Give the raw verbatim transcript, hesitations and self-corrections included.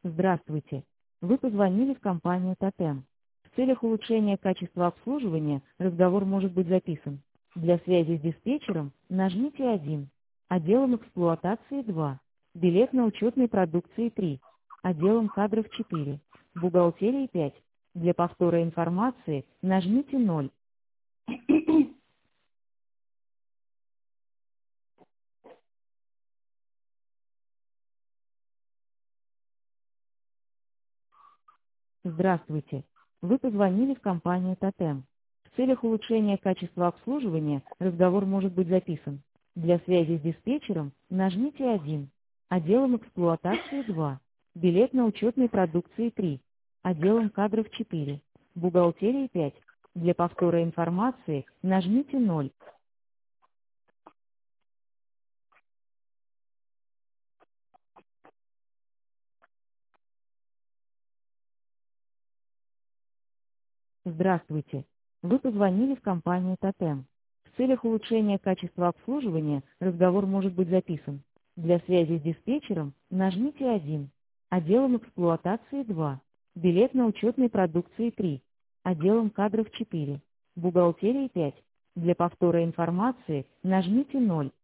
Здравствуйте. Вы позвонили в компанию «Тотем». В целях улучшения качества обслуживания разговор может быть записан. Для связи с диспетчером нажмите один. Отделом эксплуатации два. Билет на учетной продукции три. Отделом кадров четыре. Бухгалтерии пять. Для повтора информации нажмите ноль. Здравствуйте. Вы позвонили в компанию «Тотем». В целях улучшения качества обслуживания разговор может быть записан. Для связи с диспетчером нажмите один. Отделом эксплуатации два. Билет на учетной продукции три. Отделом кадров четыре. Бухгалтерии пять. Для повтора информации нажмите ноль. Здравствуйте. Вы позвонили в компанию «Тотем». В целях улучшения качества обслуживания разговор может быть записан. Для связи с диспетчером нажмите один. Отделом эксплуатации два. Билет на учетной продукции три. Отделом кадров четыре. Бухгалтерии пять. Для повтора информации нажмите ноль.